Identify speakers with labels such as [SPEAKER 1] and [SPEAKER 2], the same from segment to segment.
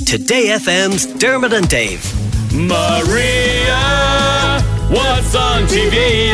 [SPEAKER 1] Today FM's Dermot and Dave.
[SPEAKER 2] Maria, what's on TV?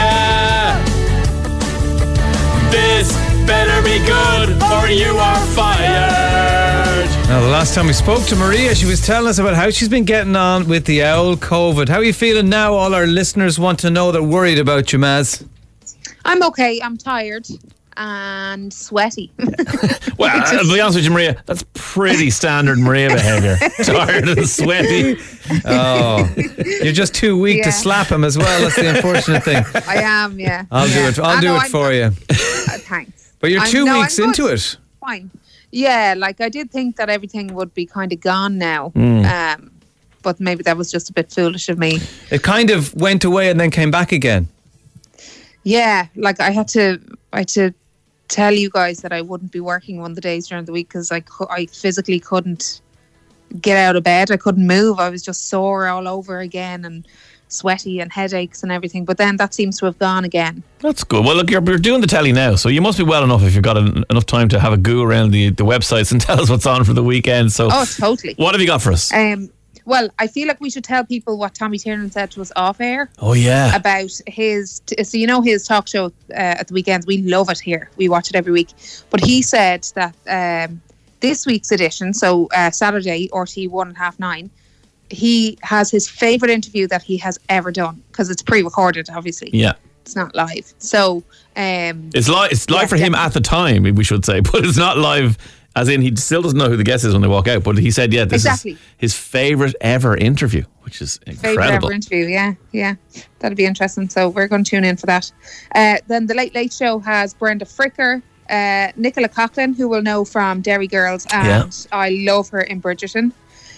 [SPEAKER 2] This better be good or you are fired.
[SPEAKER 3] Now, the last time we spoke to Maria, she was telling us about how she's been getting on with the old COVID. How are you feeling now? All our listeners want to know, they're worried about you, Maz.
[SPEAKER 4] I'm okay. I'm tired and sweaty.
[SPEAKER 2] Well, I'll be honest with you, Maria, that's pretty standard Maria behaviour. Tired and sweaty.
[SPEAKER 3] Oh, you're just too weak to slap him as well. That's the unfortunate thing.
[SPEAKER 4] I am, yeah.
[SPEAKER 3] I'll do it. I'll do it for you.
[SPEAKER 4] Thanks.
[SPEAKER 3] But you're 2 weeks into it.
[SPEAKER 4] Fine. Yeah, like I did think that everything would be kind of gone now. But maybe that was just a bit foolish of me.
[SPEAKER 3] It kind of went away and then came back again.
[SPEAKER 4] Yeah, like I had to tell you guys that I wouldn't be working one of the days during the week because I physically couldn't get out of bed. I couldn't move. I was just sore all over again and sweaty and headaches and everything. But then that seems to have gone again.
[SPEAKER 2] That's good. Well, look, you're doing the telly now, so you must be well enough if you've got enough time to have a go around the websites and tell us what's on for the weekend. So,
[SPEAKER 4] totally.
[SPEAKER 2] What have you got for us?
[SPEAKER 4] Well, I feel like we should tell people what Tommy Tiernan said to us off air.
[SPEAKER 2] Oh, yeah.
[SPEAKER 4] About his, so you know his talk show at the weekends, we love it here. We watch it every week. But he said that this week's edition, so Saturday, RT 1 at 9:30, he has his favourite interview that he has ever done because it's pre-recorded, obviously. Yeah. It's not live. So
[SPEAKER 2] it's live for him at the time, we should say, but it's not live. As in, he still doesn't know who the guest is when they walk out. But he said, this is his favourite ever interview, which is incredible.
[SPEAKER 4] Favourite ever interview, yeah. That'll be interesting. So we're going to tune in for that. Then the Late Late Show has Brenda Fricker, Nicola Coughlan, who we'll know from Derry Girls, and I love her in Bridgerton.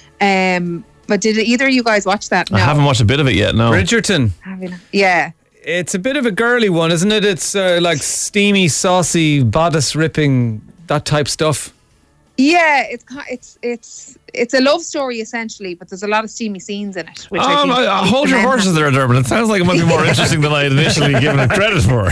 [SPEAKER 4] But did either of you guys watch that? No.
[SPEAKER 2] I haven't watched a bit of it yet, no.
[SPEAKER 3] Bridgerton.
[SPEAKER 4] Have you not? Yeah.
[SPEAKER 3] It's a bit of a girly one, isn't it? It's like steamy, saucy, bodice ripping, that type stuff.
[SPEAKER 4] Yeah, it's a love story essentially, but there's a lot of steamy scenes in it. Which I
[SPEAKER 2] hold your horses there, Dermot. It sounds like it might be more interesting than I had initially given it credit for.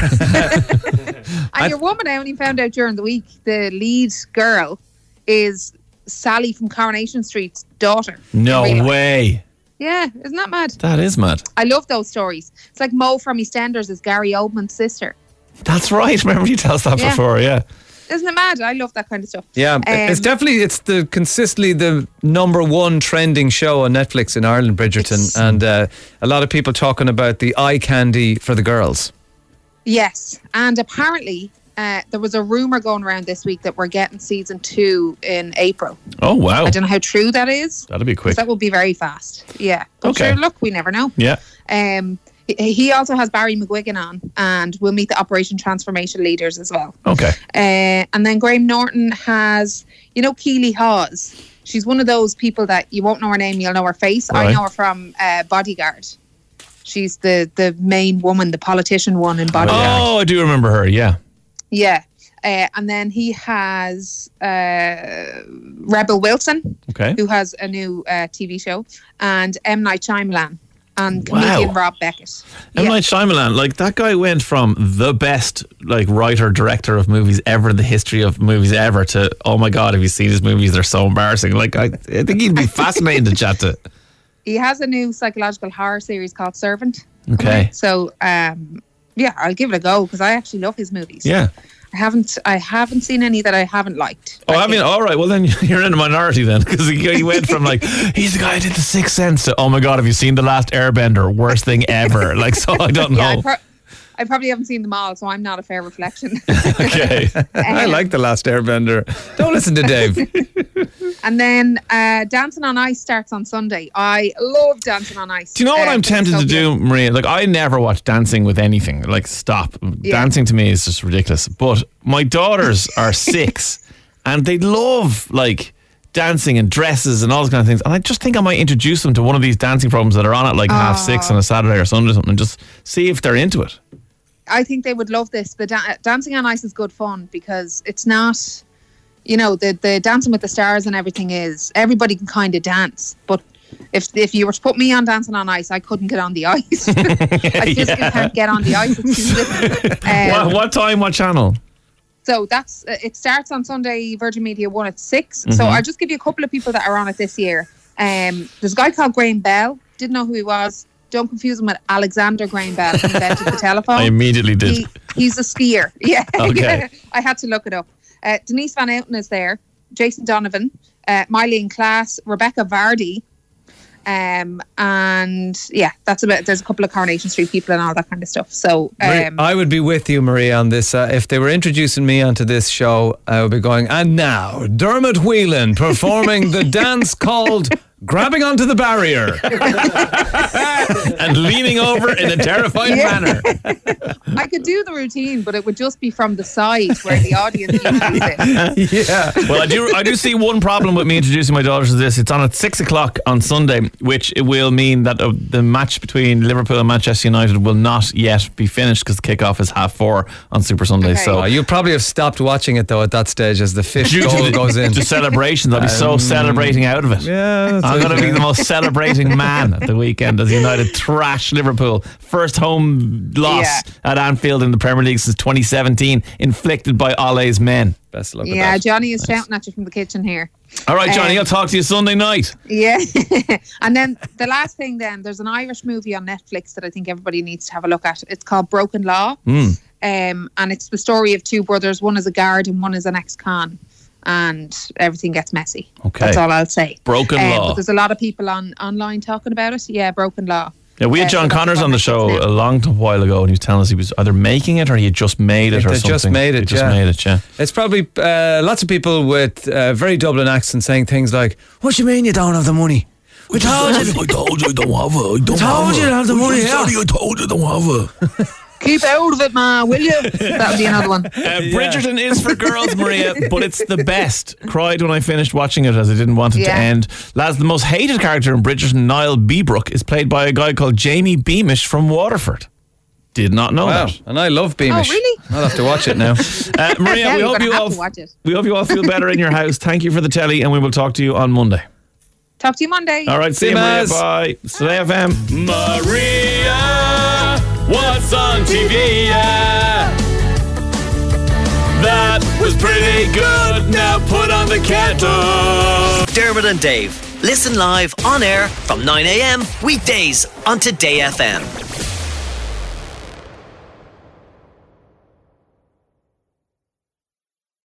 [SPEAKER 4] And your woman, I only found out during the week, the lead girl is Sally from Coronation Street's daughter.
[SPEAKER 2] No way.
[SPEAKER 4] Yeah, isn't that mad?
[SPEAKER 2] That is mad.
[SPEAKER 4] I love those stories. It's like Mo from EastEnders is Gary Oldman's sister.
[SPEAKER 2] That's right. Remember you tell us that before, yeah.
[SPEAKER 4] Isn't it mad? I love that kind of stuff.
[SPEAKER 3] Yeah, it's consistently the number one trending show on Netflix in Ireland, Bridgerton, and a lot of people talking about the eye candy for the girls.
[SPEAKER 4] Yes, and apparently there was a rumour going around this week that we're getting season 2 in April.
[SPEAKER 2] Oh wow!
[SPEAKER 4] I don't know how true that is.
[SPEAKER 2] That'll be quick.
[SPEAKER 4] That will be very fast. Yeah. But sure, look, we never know.
[SPEAKER 2] Yeah.
[SPEAKER 4] He also has Barry McGuigan on, and we'll meet the Operation Transformation leaders as well.
[SPEAKER 2] Okay.
[SPEAKER 4] And then Graham Norton has, Keely Hawes. She's one of those people that you won't know her name, you'll know her face. Right. I know her from Bodyguard. She's the main woman, the politician one in Bodyguard.
[SPEAKER 2] Oh, I do remember her, yeah.
[SPEAKER 4] Yeah. And then he has Rebel Wilson, who has a new TV show, and M. Night Shyamalan. And comedian Rob Beckett.
[SPEAKER 2] M. Night Shyamalan, like that guy went from the best writer, director of movies ever in the history of movies ever to, oh my God, have you seen his movies? They're so embarrassing. Like I think he'd be fascinating to chat to.
[SPEAKER 4] He has a new psychological horror series called Servant.
[SPEAKER 2] Okay.
[SPEAKER 4] So, I'll give it a go because I actually love his movies.
[SPEAKER 2] Yeah.
[SPEAKER 4] I haven't seen any that I haven't liked.
[SPEAKER 2] Oh, I mean, all right. Well, then you're in a minority then, because he went from he's the guy who did The Sixth Sense to, oh my God, have you seen The Last Airbender? Worst thing ever. So I don't know.
[SPEAKER 4] I probably haven't seen them all, so I'm not a fair reflection.
[SPEAKER 2] Okay.
[SPEAKER 3] I like The Last Airbender. Don't listen to Dave.
[SPEAKER 4] And then Dancing on Ice starts on Sunday. I love Dancing on Ice.
[SPEAKER 2] Do you know what I'm tempted to do, Maria? I never watch dancing with anything. Stop. Yeah. Dancing to me is just ridiculous. But my daughters are 6 and they love dancing and dresses and all those kind of things. And I just think I might introduce them to one of these dancing programs that are on at 6:30 on a Saturday or Sunday or something and just see if they're into it.
[SPEAKER 4] I think they would love this. The Dancing on Ice is good fun because it's not, the Dancing with the Stars and everything is, everybody can kind of dance. But if you were to put me on Dancing on Ice, I couldn't get on the ice. I physically can't get on the ice. It's too difficult.
[SPEAKER 2] What time, what channel?
[SPEAKER 4] So that's it starts on Sunday, Virgin Media 1 at 6. So I'll just give you a couple of people that are on it this year. There's a guy called Graham Bell. Didn't know who he was. Don't confuse him with Alexander Graham Bell, who invented the telephone.
[SPEAKER 2] I immediately did.
[SPEAKER 4] He's a skier. Yeah.
[SPEAKER 2] Okay.
[SPEAKER 4] I had to look it up. Denise Van Outen is there. Jason Donovan, Mylene Klaas, Rebecca Vardy. And yeah, that's about. There's a couple of Coronation Street people and all that kind of stuff. So
[SPEAKER 3] I would be with you, Maria, on this. If they were introducing me onto this show, I would be going, and now Dermot Whelan performing the dance called Grabbing Onto the Barrier
[SPEAKER 2] and leaning over in a terrified manner.
[SPEAKER 4] I could do the routine, but it would just be from the side where the audience usually sits.
[SPEAKER 3] Yeah.
[SPEAKER 2] Well, I do see one problem with me introducing my daughters to this. It's on at 6 o'clock on Sunday, which it will mean that the match between Liverpool and Manchester United will not yet be finished because the kickoff is 4:30 on Super Sunday.
[SPEAKER 4] Okay.
[SPEAKER 2] So
[SPEAKER 3] You'll probably have stopped watching it though at that stage as the fifth goal goes in.
[SPEAKER 2] The celebrations, I'll be so celebrating out of it.
[SPEAKER 3] Yeah,
[SPEAKER 2] I'm going to be the most celebrating man at the weekend as United trash Liverpool. First home loss at Anfield in the Premier League since 2017, inflicted by Ole's men.
[SPEAKER 3] Best of luck with
[SPEAKER 4] Yeah,
[SPEAKER 3] that.
[SPEAKER 4] Johnny is shouting at you from the kitchen here.
[SPEAKER 2] All right, Johnny, I'll talk to you Sunday night.
[SPEAKER 4] Yeah. And then the last thing then, there's an Irish movie on Netflix that I think everybody needs to have a look at. It's called Broken Law. And it's the story of two brothers. One is a guard and one is an ex-con. And everything gets messy.
[SPEAKER 2] Okay.
[SPEAKER 4] That's all I'll say.
[SPEAKER 2] Broken Law.
[SPEAKER 4] But there's a lot of people online talking about it. Yeah, Broken Law.
[SPEAKER 2] Yeah, we had John Connors on the show a long while ago, and he was telling us he was either making it or he had just made it or
[SPEAKER 3] They
[SPEAKER 2] something.
[SPEAKER 3] just made it,
[SPEAKER 2] They just made it, yeah.
[SPEAKER 3] It's probably lots of people with very Dublin accents saying things like, "What do you mean you don't have the money? I told you I don't have it. I told you I don't have the money. I told you I don't have it."
[SPEAKER 4] Keep out of it, man, will you? That would be another one.
[SPEAKER 2] Bridgerton is for girls, Maria, but it's the best. Cried when I finished watching it as I didn't want it to
[SPEAKER 4] Yeah.
[SPEAKER 2] end. Lads, the most hated character in Bridgerton, Niall Beebrook, is played by a guy called Jamie Beamish from Waterford. Did not know
[SPEAKER 3] Wow,
[SPEAKER 2] that.
[SPEAKER 3] and I love Beamish.
[SPEAKER 4] Oh, really?
[SPEAKER 3] I'll have to watch it now.
[SPEAKER 2] Maria,
[SPEAKER 4] Yeah,
[SPEAKER 2] we
[SPEAKER 4] you're
[SPEAKER 2] hope
[SPEAKER 4] gonna
[SPEAKER 2] you
[SPEAKER 4] have
[SPEAKER 2] all
[SPEAKER 4] to watch it.
[SPEAKER 2] we hope you all feel better in your house. Thank you for the telly, and we will talk to you on Monday.
[SPEAKER 4] Talk to you Monday.
[SPEAKER 2] All right, see you, Maria.
[SPEAKER 3] Maz.
[SPEAKER 2] Bye. Slay FM. Maria, what's on TV? That was pretty good. Now put on the kettle.
[SPEAKER 1] Dermot and Dave. Listen live on air from 9 a.m. weekdays on Today FM.